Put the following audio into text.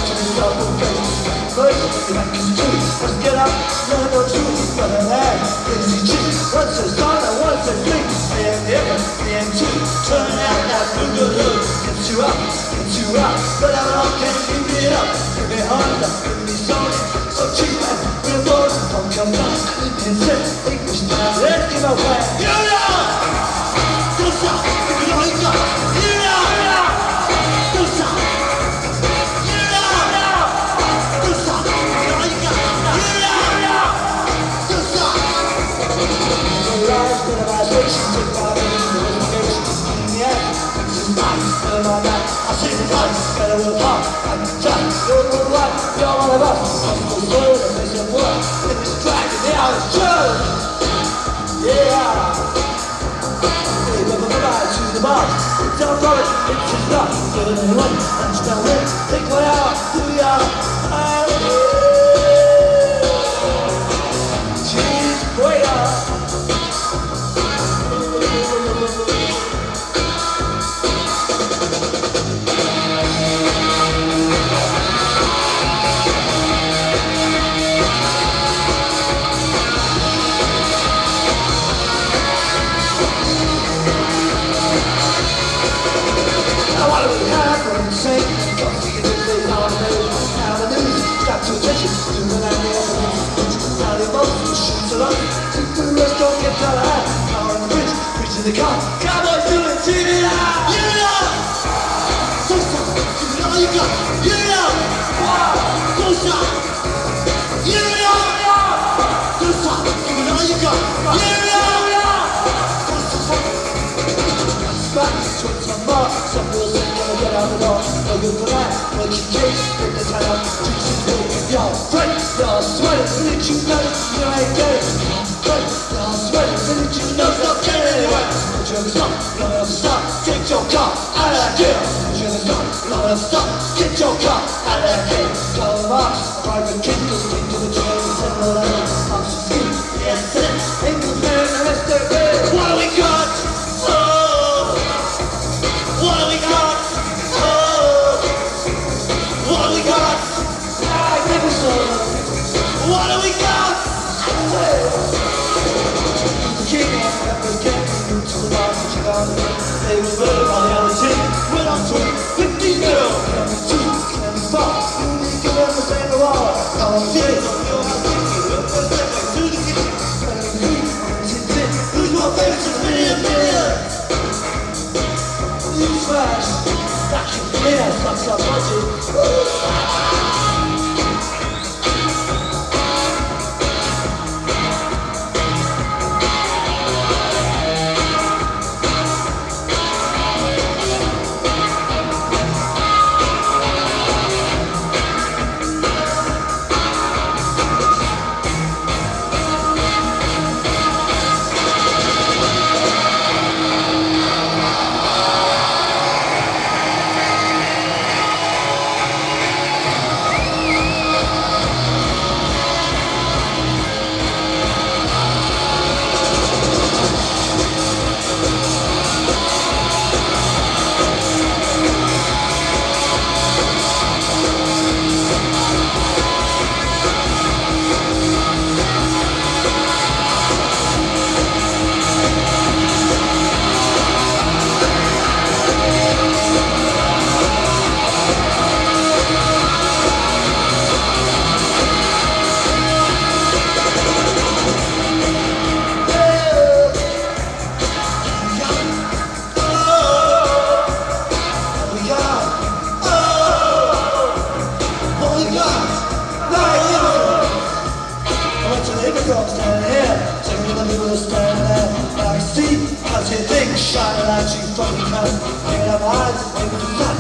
Let's get up, learn the truth, but an ass, crazy chick. What's a song and what's a thing? AMT, turn out that good hood. Gets you up, but I don't can't keep it up. Give me Honda, give me Sony, so cheap and real boys. Don't come down, insane, English now, let's give away. You know! Don't stop, if you know you got it. You know! Don't stop. You know! Don't stop, if you know you got it. You know! Don't stop. The lies, the vibration, take my investigation. In the end, this is mine, better my night. I see the light, better with heart. I can tell, you're the right, you're one of us. I'm the soul that makes it work. If it's dragging me out, it's true. Yeah. To the box, it's all for it, it's just not. Give it away, and spell it. Take one out, do ya? Cheese, boy, the car, cowboys doing TV live. You know, don't stop, give it all you got. You know, don't stop. You know, don't stop, give it all you got. You know, don't stop. Spanish, twins on bar, some girls ain't gonna get out the door. No good for that, but you can't break the tie up. Y'all friend, y'all sweater, didn't you know it? You ain't get it. Y'all sweater, didn't you know it's not getting anywhere? Stop, get your car out of here. Stop, get your car out of here. Call them off, private kid, go speak to the train, send the letter. I'm so skinny, yes, ain't comparing the rest of it. What do we got? Oh, what do we got? Oh, what do we got? I give us all. What do we got? The king of the king. They were murdered by the other team. Went on to 50 mil. 22, 24. You can never say the wall. All tears on your house. Look for the way to the kitchen. Who's more famous than million? Newsflash. Back in the air, sucks our budget. Shining at you fucking cunt. Get up eyes,